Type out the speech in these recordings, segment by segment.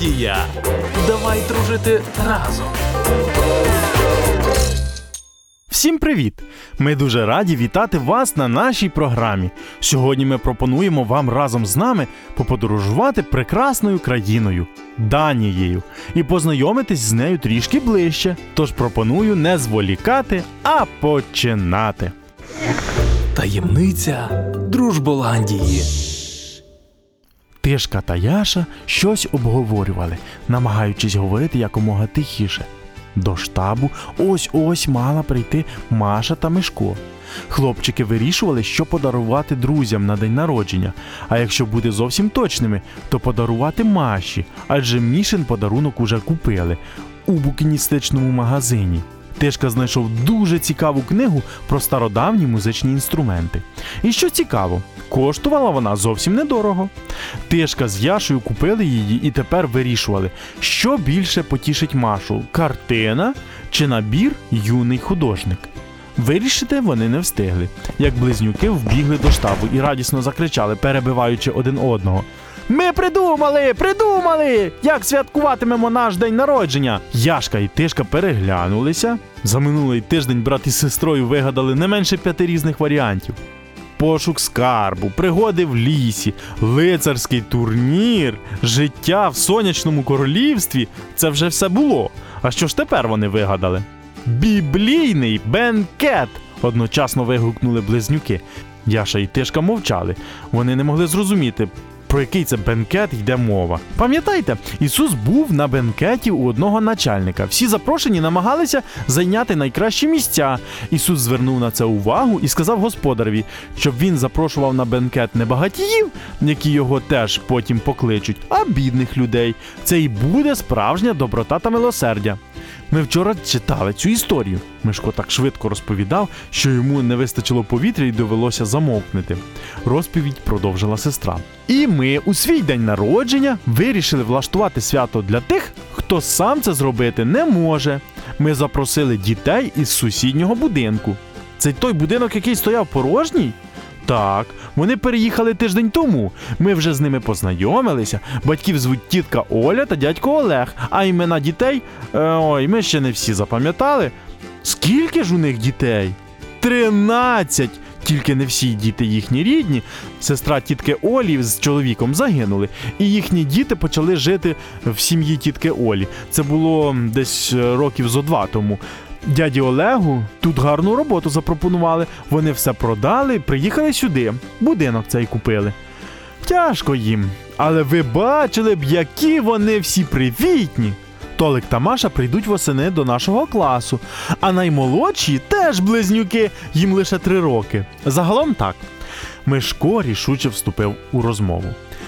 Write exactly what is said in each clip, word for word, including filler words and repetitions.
Дроболандія! Давай дружити разом! Всім привіт! Ми дуже раді вітати вас на нашій програмі. Сьогодні ми пропонуємо вам разом з нами поподорожувати прекрасною країною – Данією, і познайомитись з нею трішки ближче. Тож пропоную не зволікати, а починати. Таємниця Дружболандії. Тишка та Яша щось обговорювали, намагаючись говорити якомога тихіше. До штабу ось-ось мала прийти Маша та Мишко. Хлопчики вирішували, що подарувати друзям на день народження, а якщо бути зовсім точними, то подарувати Маші, адже Мішин подарунок уже купили у букіністичному магазині. Тишка знайшов дуже цікаву книгу про стародавні музичні інструменти. І що цікаво, коштувала вона зовсім недорого. Тишка з Яшею купили її і тепер вирішували, що більше потішить Машу – картина чи набір «Юний художник». Вирішити вони не встигли, як близнюки вбігли до штабу і радісно закричали, перебиваючи один одного: «Ми придумали! Придумали! Як святкуватимемо наш день народження!» Яшка і Тишка переглянулися. За минулий тиждень брат із сестрою вигадали не менше п'яти різних варіантів. Пошук скарбу, пригоди в лісі, лицарський турнір, життя в сонячному королівстві – це вже все було. А що ж тепер вони вигадали? «Біблійний бенкет!» – одночасно вигукнули близнюки. Яша і Тишка мовчали. Вони не могли зрозуміти, про який це бенкет йде мова. Пам'ятаєте, Ісус був на бенкеті у одного начальника. Всі запрошені намагалися зайняти найкращі місця. Ісус звернув на це увагу і сказав господареві, щоб він запрошував на бенкет не багатіїв, які його теж потім покличуть, а бідних людей. Це і буде справжня доброта та милосердя. Ми вчора читали цю історію. Мишко так швидко розповідав, що йому не вистачило повітря і довелося замовкнути. Розповідь продовжила сестра. І ми у свій день народження вирішили влаштувати свято для тих, хто сам це зробити не може. Ми запросили дітей із сусіднього будинку. Це той будинок, який стояв порожній? Так, вони переїхали тиждень тому. Ми вже з ними познайомилися. Батьків звуть тітка Оля та дядько Олег, а імена дітей, е, ой, ми ще не всі запам'ятали. Скільки ж у них дітей? Тринадцять! Тільки не всі діти їхні рідні. Сестра тітки Олі з чоловіком загинули, і їхні діти почали жити в сім'ї тітки Олі. Це було десь років зо два тому. Дяді Олегу тут гарну роботу запропонували. Вони все продали, приїхали сюди. Будинок цей купили. Тяжко їм. Але ви бачили б, які вони всі привітні. Толик та Маша прийдуть восени до нашого класу. А наймолодші теж близнюки, їм лише три роки. Загалом так. Мишко рішуче вступив у розмову.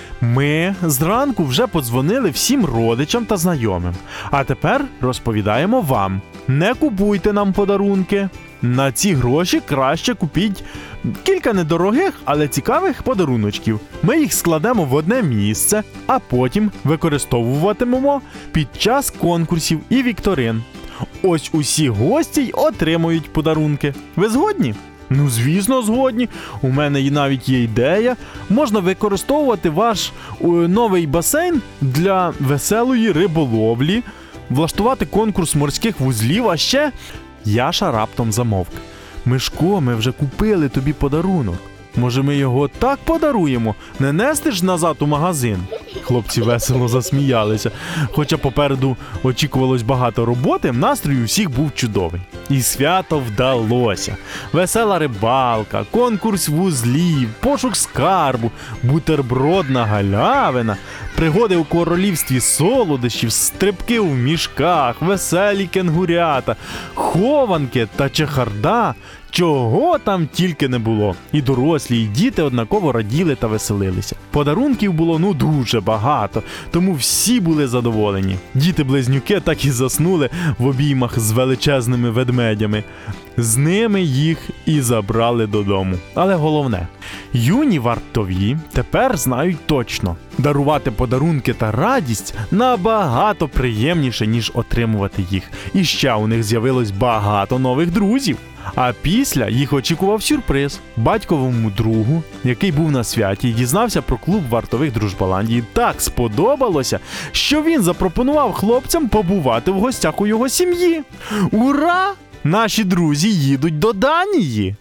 Ми зранку вже подзвонили всім родичам та знайомим. А тепер розповідаємо вам. Не купуйте нам подарунки. На ці гроші краще купіть кілька недорогих, але цікавих подаруночків. Ми їх складемо в одне місце, а потім використовуватимемо під час конкурсів і вікторин. Ось усі гості й отримують подарунки. Ви згодні? Ну, звісно, згодні. У мене і навіть є ідея. Можна використовувати ваш о, новий басейн для веселої риболовлі, влаштувати конкурс морських вузлів, а ще... Яша раптом замовк. Мишко, ми вже купили тобі подарунок. Може, ми його так подаруємо? Не нести ж назад у магазин? Хлопці весело засміялися. Хоча попереду очікувалось багато роботи, настрій у всіх був чудовий. І свято вдалося. Весела рибалка, конкурс вузлів, пошук скарбу, бутербродна галявина, пригоди у королівстві солодощів, стрибки в мішках, веселі кенгурята, хованки та чехарда. Чого там тільки не було. І дорослі, і діти однаково раділи та веселилися. Подарунків було ну дуже багато, тому всі були задоволені. Діти-близнюки так і заснули в обіймах з величезними ведмедями. З ними їх і забрали додому. Але головне, юні вартові тепер знають точно. Дарувати подарунки та радість набагато приємніше, ніж отримувати їх. І ще у них з'явилось багато нових друзів. А після їх очікував сюрприз. Батьковому другу, який був на святі і дізнався про клуб вартових Дружболандії, так сподобалося, що він запропонував хлопцям побувати в гостях у його сім'ї. Ура! Наші друзі їдуть до Данії!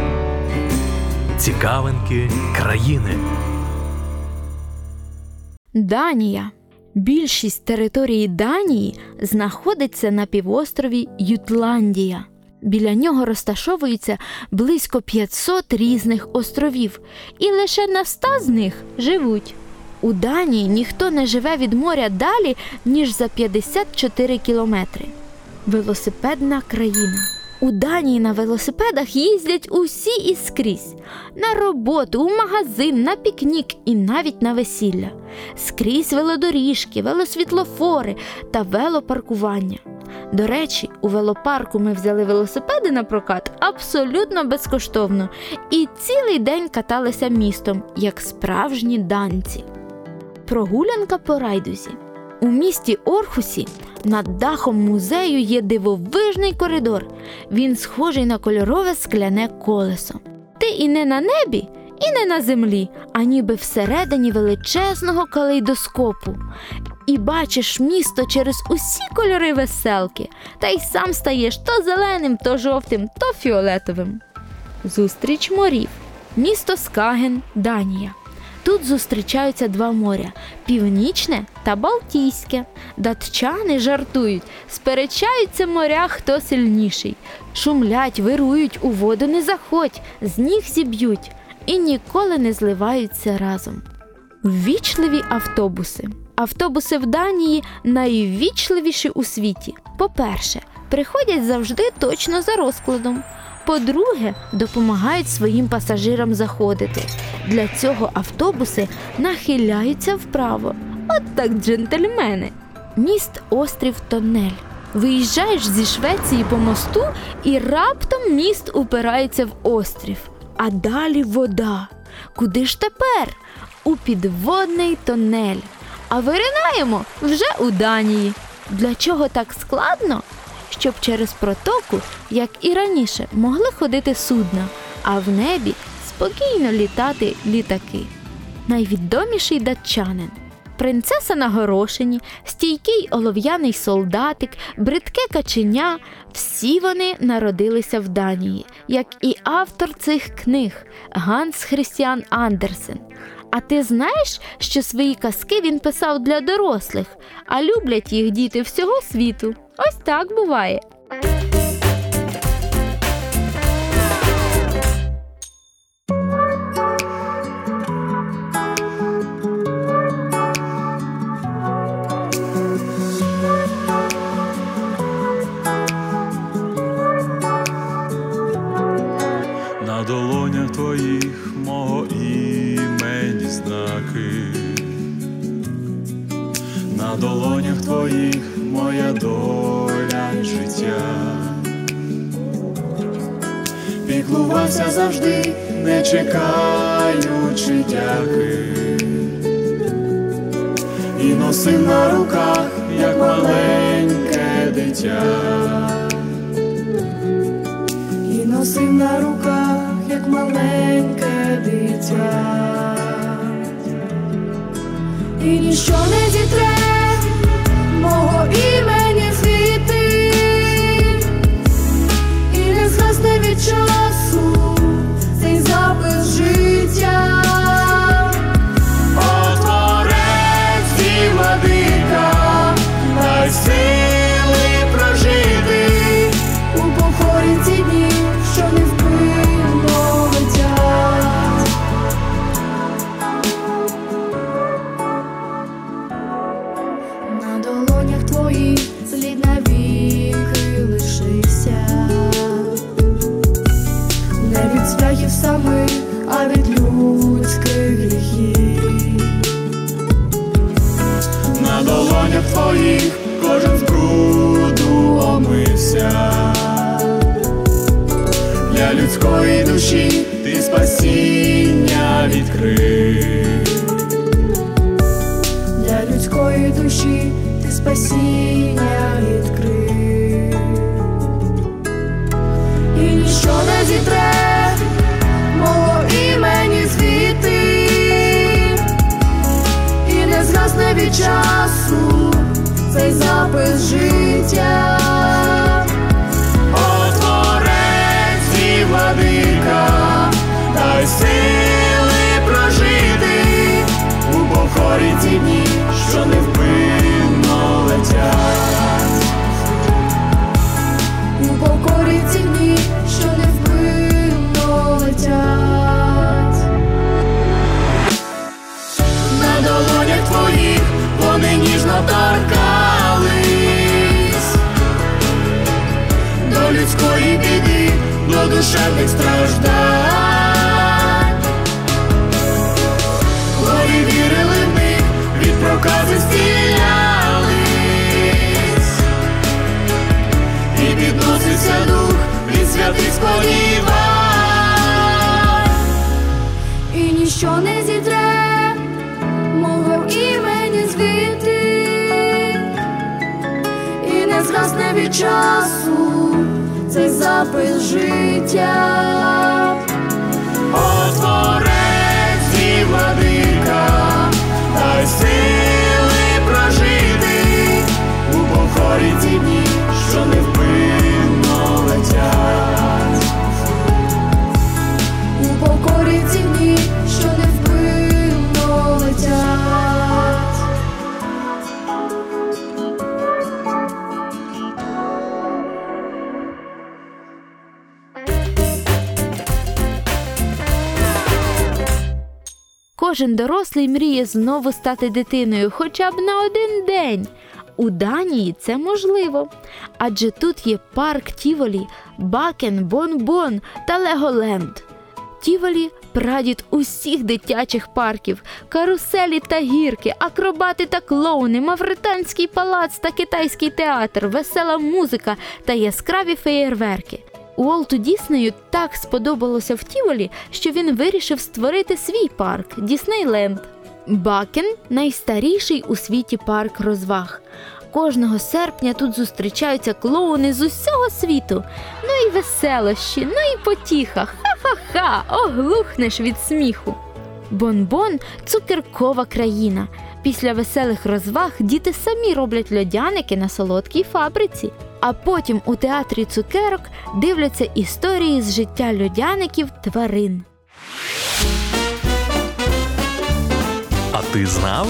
Цікавинки країни. Данія. Більшість території Данії знаходиться на півострові Ютландія. Біля нього розташовується близько п'ятсот різних островів, і лише на ста з них живуть. У Данії ніхто не живе від моря далі, ніж за п'ятдесят чотири кілометри. Велосипедна країна. У Данії на велосипедах їздять усі і скрізь. На роботу, у магазин, на пікнік і навіть на весілля. Скрізь велодоріжки, велосвітлофори та велопаркування. До речі, у велопарку ми взяли велосипеди на прокат абсолютно безкоштовно і цілий день каталися містом, як справжні данці. Прогулянка по райдузі. У місті Орхусі над дахом музею є дивовижний коридор. Він схожий на кольорове скляне колесо. Ти і не на небі, і не на землі, а ніби всередині величезного калейдоскопу. І бачиш місто через усі кольори веселки, та й сам стаєш то зеленим, то жовтим, то фіолетовим. Зустріч морів. Місто Скаген, Данія. Тут зустрічаються два моря – Північне та Балтійське. Датчани жартують, сперечаються моря, хто сильніший. Шумлять, вирують, у воду не заходь, з ніг зіб'ють і ніколи не зливаються разом. Ввічливі автобуси. Автобуси в Данії найввічливіші у світі. По-перше, приходять завжди точно за розкладом. По-друге, допомагають своїм пасажирам заходити. Для цього автобуси нахиляються вправо. От так джентльмени. Міст-острів Тоннель. Виїжджаєш зі Швеції по мосту і раптом міст упирається в острів. А далі вода. Куди ж тепер? У підводний тонель. А виринаємо вже у Данії. Для чого так складно? Щоб через протоку, як і раніше, могли ходити судна, а в небі спокійно літати літаки. Найвідоміший датчанин. Принцеса на горошині, стійкий олов'яний солдатик, бридке каченя – всі вони народилися в Данії, як і автор цих книг Ганс Христіан Андерсен. А ти знаєш, що свої казки він писав для дорослих, а люблять їх діти всього світу? Ось так буває. На долонях твоїх мого імені знаки, на долонях твоїх моя доля й життя. Піклувався завжди, не чекаючи дяки, і носив на руках, як маленьке дитя. І носив на руках, як маленьке дитя. І ніщо не зітре мого імені звідти, і не згасне від часу цей запис життя. О, Творець і владика, дай сили прожити у покорі ці дні, що невпинно летять. На долонях твоїх слід навіки лишився, не від страхів самих, а від людських гріхів. На долонях твоїх кожен з бруду омився, для людської душі ти спасіння відкрив. Для людської душі ти спасіння відкрив. І ніщо доторкались до людської біди, до душевних страждань. Хворі вірили в них, від прокази зцілялись, і підносився дух від святих сподівань. І ніщо не зітре мого імені звідти, і не згасне від часу цей запис життя. О, Творець і Владика, дай сили прожити у покорі ці дні, що невпинно летять. У покорі ці дні, що невпинно летять. Кожен дорослий мріє знову стати дитиною хоча б на один день. У Данії це можливо, адже тут є парк Тіволі, Бакен, Бон-Бон та Леголенд. Тіволі – прадід усіх дитячих парків, каруселі та гірки, акробати та клоуни, мавританський палац та китайський театр, весела музика та яскраві феєрверки. Уолту Діснею так сподобалося в Тіволі, що він вирішив створити свій парк – Діснейленд. Бакен – найстаріший у світі парк розваг. Кожного серпня тут зустрічаються клоуни з усього світу. Ну і веселощі, ну і потіха. Ха-ха-ха, оглухнеш від сміху. Бон-Бон – цукеркова країна. Після веселих розваг діти самі роблять льодяники на солодкій фабриці. А потім у театрі цукерок дивляться історії з життя льодяників тварин. А ти знав?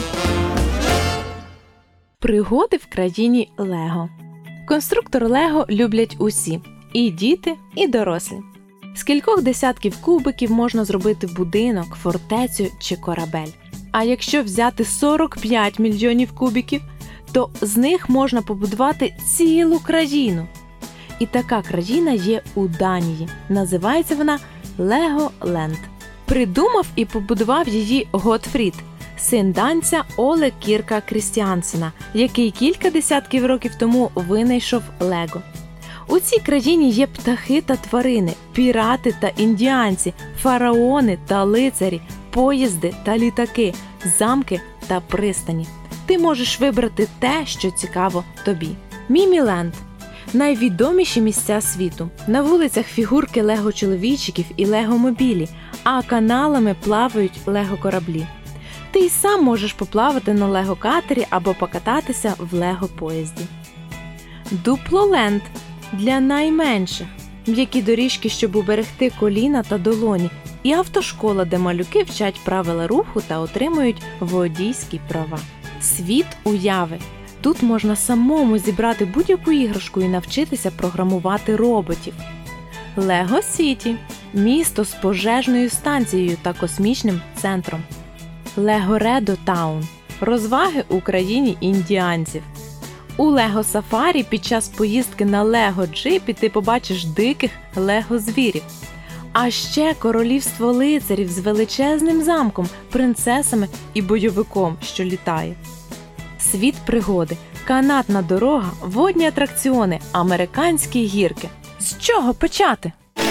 Пригоди в країні Лего. Конструктор Лего люблять усі – і діти, і дорослі. З кількох десятків кубиків можна зробити будинок, фортецю чи корабель. А якщо взяти сорок п'ять мільйонів кубиків, то з них можна побудувати цілу країну. І така країна є у Данії. Називається вона Леголенд. Придумав і побудував її Готфрід, син данця Оле Кірка Крістіансена, який кілька десятків років тому винайшов Лего. У цій країні є птахи та тварини, пірати та індіанці, фараони та лицарі, поїзди та літаки, замки та пристані. Ти можеш вибрати те, що цікаво тобі. Міміленд – найвідоміші місця світу. На вулицях фігурки лего-чоловічиків і лего-мобілі, а каналами плавають лего-кораблі. Ти й сам можеш поплавати на лего-катері або покататися в лего-поїзді. Дуплоленд – для найменших. М'які доріжки, щоб уберегти коліна та долоні. І автошкола, де малюки вчать правила руху та отримують водійські права. Світ уяви. Тут можна самому зібрати будь-яку іграшку і навчитися програмувати роботів. Лего Сіті – місто з пожежною станцією та космічним центром. Лего-Редо Таун – розваги у країні індіанців. У Лего Сафарі під час поїздки на Лего-джипі ти побачиш диких лего-звірів. А ще королівство лицарів з величезним замком, принцесами і бойовиком, що літає. Світ пригоди, канатна дорога, водні атракціони, американські гірки. З чого почати?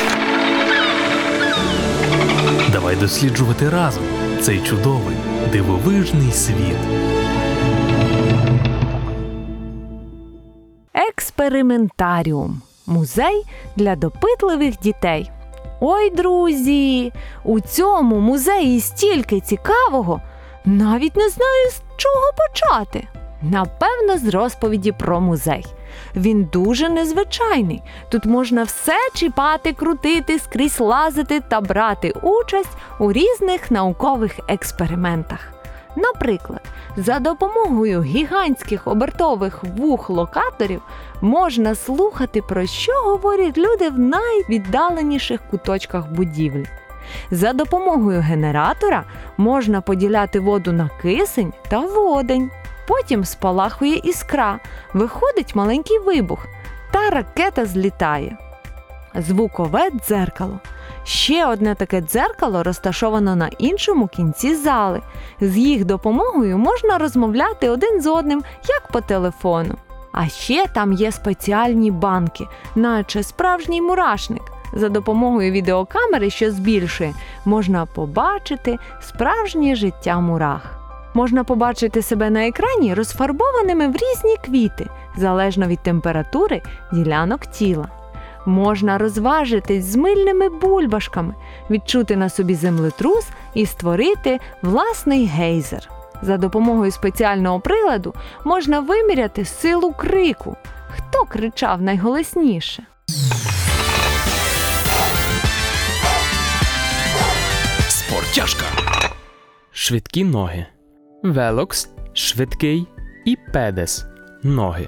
Давай досліджувати разом цей чудовий, дивовижний світ. Експериментаріум – музей для допитливих дітей. Ой, друзі, у цьому музеї стільки цікавого, навіть не знаю, з чого почати. Напевно, з розповіді про музей. Він дуже незвичайний. Тут можна все чіпати, крутити, скрізь лазити та брати участь у різних наукових експериментах. Наприклад, за допомогою гігантських обертових вух-локаторів можна слухати, про що говорять люди в найвіддаленіших куточках будівлі. За допомогою генератора можна поділяти воду на кисень та водень. Потім спалахує іскра, виходить маленький вибух, та ракета злітає. Звукове дзеркало. Ще одне таке дзеркало розташовано на іншому кінці зали. З їх допомогою можна розмовляти один з одним, як по телефону. А ще там є спеціальні банки, наче справжній мурашник. За допомогою відеокамери, що збільшує, можна побачити справжнє життя мурах. Можна побачити себе на екрані розфарбованими в різні квіти, залежно від температури ділянок тіла. Можна розважитись з мильними бульбашками, відчути на собі землетрус і створити власний гейзер. За допомогою спеціального приладу можна виміряти силу крику. Хто кричав найголосніше? Спортяшка. Швидкі ноги. Велокс – швидкий і педес – ноги.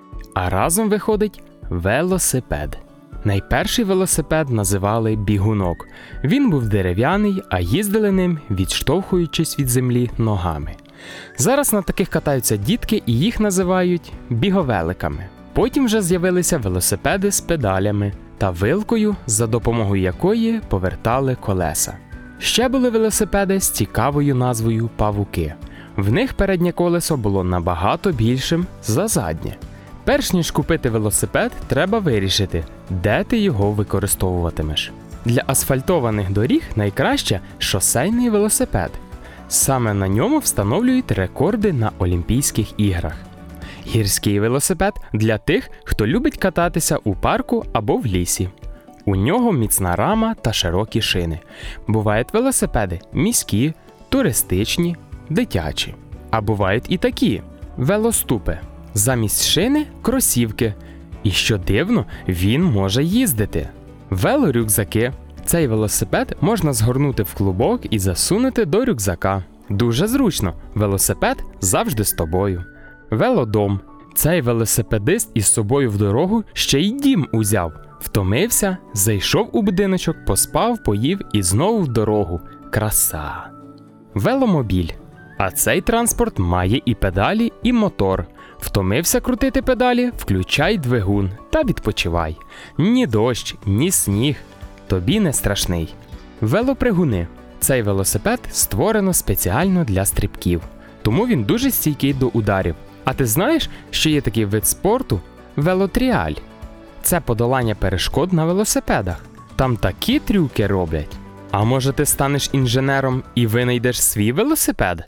А разом виходить велосипед. Найперший велосипед називали бігунок. Він був дерев'яний, а їздили ним, відштовхуючись від землі ногами. Зараз на таких катаються дітки і їх називають біговеликами. Потім вже з'явилися велосипеди з педалями та вилкою, за допомогою якої повертали колеса. Ще були велосипеди з цікавою назвою павуки. В них переднє колесо було набагато більшим за заднє. Перш ніж купити велосипед, треба вирішити, де ти його використовуватимеш. Для асфальтованих доріг найкраще шосейний велосипед. Саме на ньому встановлюють рекорди на Олімпійських іграх. Гірський велосипед для тих, хто любить кататися у парку або в лісі. У нього міцна рама та широкі шини. Бувають велосипеди міські, туристичні, дитячі. А бувають і такі – велоступи. Замість шини – кросівки. І що дивно, він може їздити. Велорюкзаки. Цей велосипед можна згорнути в клубок і засунути до рюкзака. Дуже зручно, велосипед завжди з тобою. Велодом. Цей велосипедист із собою в дорогу ще й дім узяв. Втомився, зайшов у будиночок, поспав, поїв і знову в дорогу. Краса! Веломобіль. А цей транспорт має і педалі, і мотор. Втомився крутити педалі, включай двигун та відпочивай. Ні дощ, ні сніг. Тобі не страшний. Велопригуни. Цей велосипед створено спеціально для стрибків. Тому він дуже стійкий до ударів. А ти знаєш, що є такий вид спорту – велотріаль? Це подолання перешкод на велосипедах. Там такі трюки роблять. А може ти станеш інженером і винайдеш свій велосипед?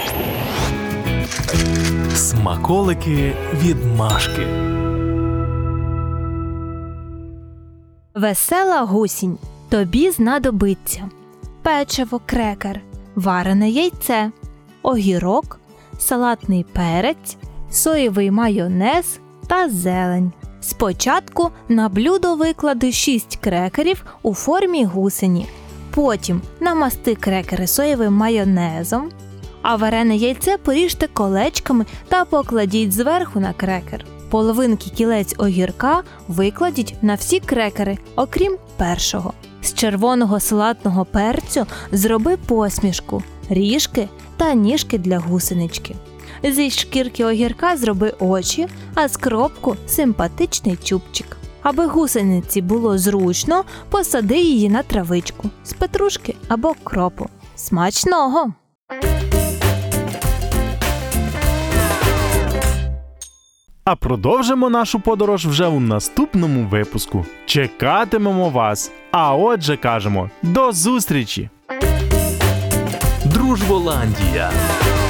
Смаколики від Машки. Весела гусінь. Тобі знадобиться печиво, крекер, варене яйце, огірок, салатний перець, соєвий майонез та зелень. Спочатку на блюдо виклади шість крекерів у формі гусені. Потім намасти крекери соєвим майонезом, а варене яйце поріжте колечками та покладіть зверху на крекер. Половинки кілець огірка викладіть на всі крекери, окрім першого. З червоного салатного перцю зроби посмішку, ріжки та ніжки для гусенички. Зі шкірки огірка зроби очі, а з кропку – симпатичний чубчик. Аби гусениці було зручно, посади її на травичку з петрушки або кропу. Смачного! А продовжимо нашу подорож вже у наступному випуску. Чекатимемо вас. А отже кажемо, до зустрічі! Дружболандія.